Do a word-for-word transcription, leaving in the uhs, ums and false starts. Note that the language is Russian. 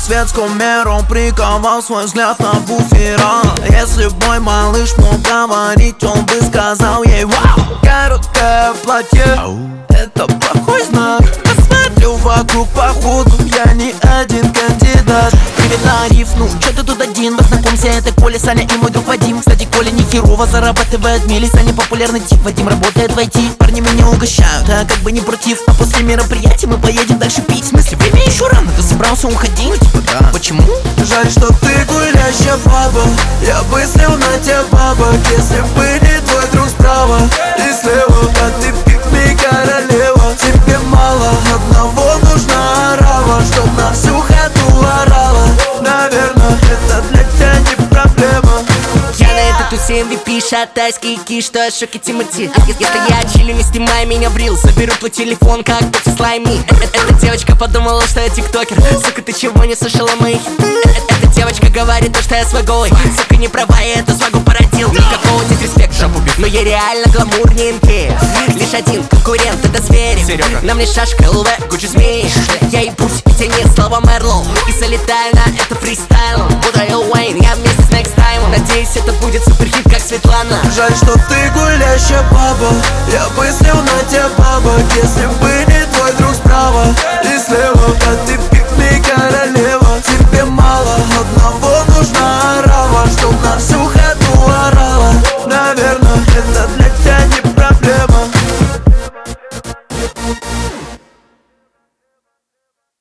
светскому миру приковал свой взгляд на буфера. Если б мой малыш мог говорить, он бы сказал ей: вау, короткое платье, это плохой знак. Посмотрю вокруг, походу я не один кандидат. Привет, Ариф, ну чё ты тут один? Познакомься, это Коля, Саня и мой друг Вадим. Кстати, Коля не херово зарабатывает в мили, Саня популярный тип, Вадим работает в ай ти. Парни меня угощают, а как бы не против. А после мероприятия мы поедем дальше пить. В смысле, время еще рано, ты собрался уходить? Ну типа да. Почему? Жаль, что ты гулящая баба. Я бы слил на тебя бабок, если бы не твой друг справа и слева. А ты пик-ми королева. Тебе мало, одного нужна орава, чтоб на всю хату орала. Наверное, это для тебя не проблема. Я на этой тусе эм ви пи, шатайский киш, что я в шоке Тимати. Если я чилю, не снимай меня в рил, заберу твой телефон, как ты слайми. Эта девочка подумала, что я тиктокер. Сука, ты чего не слышала моих? Эта девочка говорит, то, что я свагой. Сука, не права, я эту свагу породил. Никакого дисреспекта, но я реально гламурненький. Лишь один конкурент, это Зверев. На мне шашка, эл вэ, Гуччи змеи. Я ебусь, и тяни слова Мерлоу. И залетаю на это фристайл. Буду Эл Уэйн, я вместе с Next Time. Надеюсь, это будет суперхит, как Светлана. Жаль, что ты гулящая баба. Я бы слил на тебя бабок, если бы не твой друг справа и слева. А ты пик-ми королева.